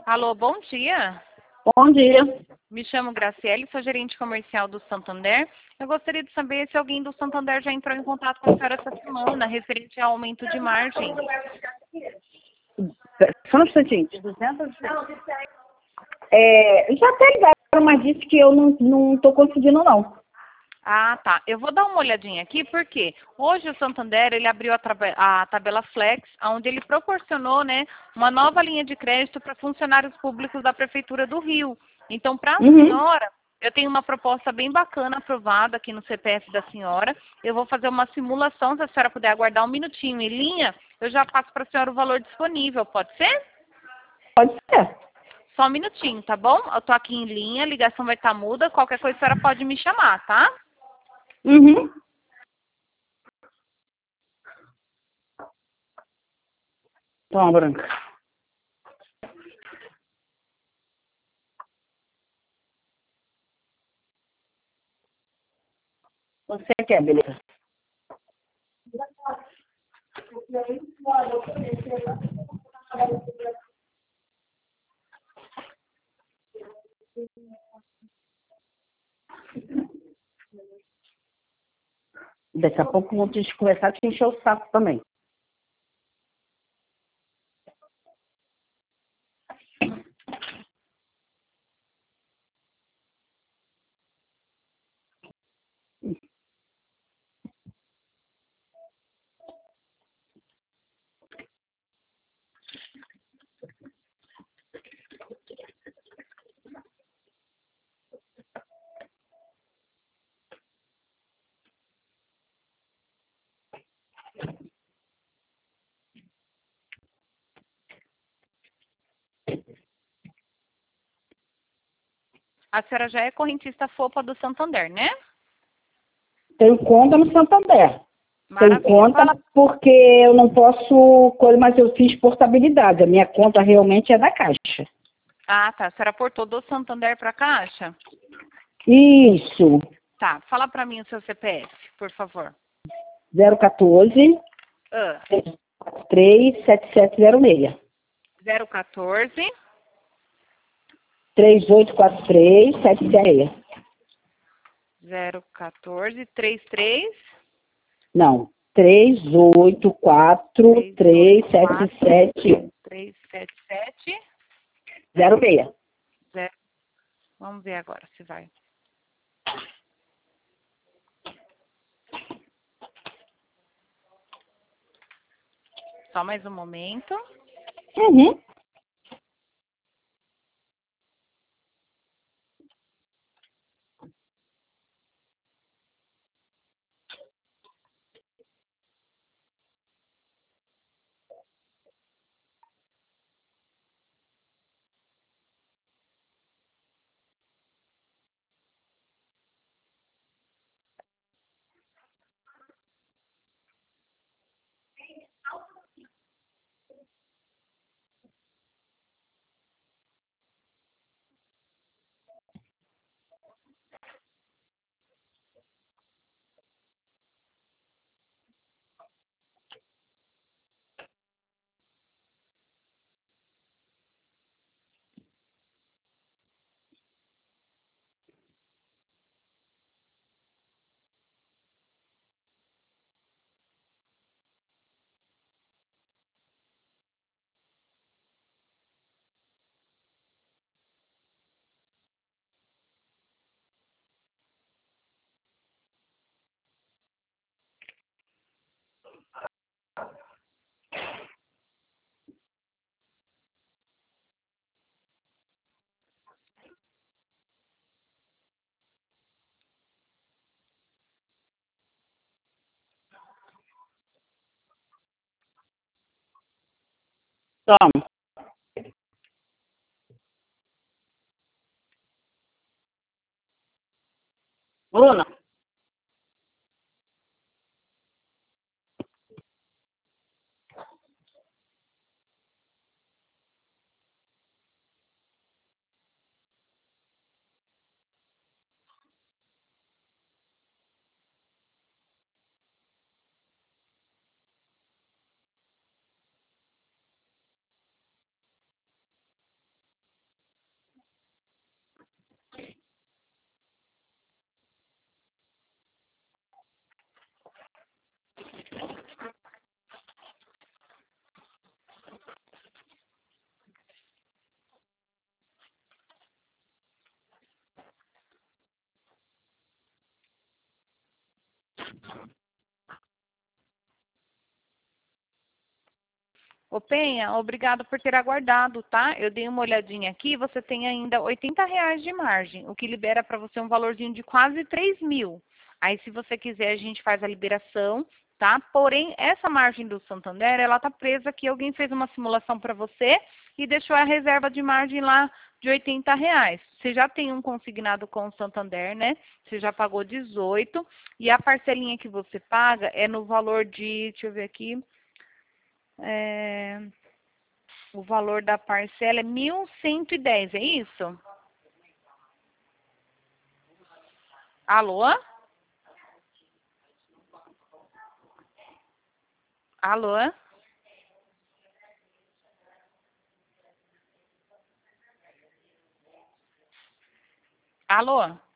Alô, bom dia. Bom dia. Me chamo Graciele, sou gerente comercial do Santander. Eu gostaria de saber se alguém do Santander já entrou em contato com a senhora essa semana, referente ao aumento de margem. Só um instantinho. Já até ligaram, mas disse que eu não estou conseguindo, não. Ah, tá. Eu vou dar uma olhadinha aqui, porque hoje o Santander ele abriu a tabela Flex, onde ele proporcionou, né, uma nova linha de crédito para funcionários públicos da Prefeitura do Rio. Então, para a senhora, eu tenho uma proposta bem bacana aprovada aqui no CPF da senhora. Eu vou fazer uma simulação, se a senhora puder aguardar um minutinho em linha, eu já passo para a senhora o valor disponível, pode ser? Pode ser. Só um minutinho, tá bom? Eu tô aqui em linha, a ligação vai estar muda, qualquer coisa a senhora pode me chamar, tá? Uhum. Toma, Branca. Você quer, beleza? Daqui a pouco vou te começar a te encher o saco também. A senhora já é correntista FOPA do Santander, né? Tenho conta no Santander. Tenho Maravilha. conta porque eu não posso, mas eu fiz portabilidade. A minha conta realmente é da Caixa. Ah, tá. A senhora portou do Santander para a Caixa? Isso. Tá. Fala para mim o seu CPF, por favor. 014 Ah, 37706. 014 3843 776. 014 33 Não. 384 377 377 06. 0. Vamos ver agora se vai. Só mais um momento. Uhum. Toma. Bruna. Ô Penha, obrigado por ter aguardado, tá? Eu dei uma olhadinha aqui, você tem ainda R$ 80 de margem, o que libera para você um valorzinho de quase 3.000. Aí, se você quiser, a gente faz a liberação, tá? Porém, essa margem do Santander, ela tá presa aqui. Alguém fez uma simulação para você e deixou a reserva de margem lá de R$ 80. Você já tem um consignado com o Santander, né? Você já pagou 18 e a parcelinha que você paga é no valor de, deixa eu ver aqui, o valor da parcela é 1.110, é isso? Alô? Alô? Alô?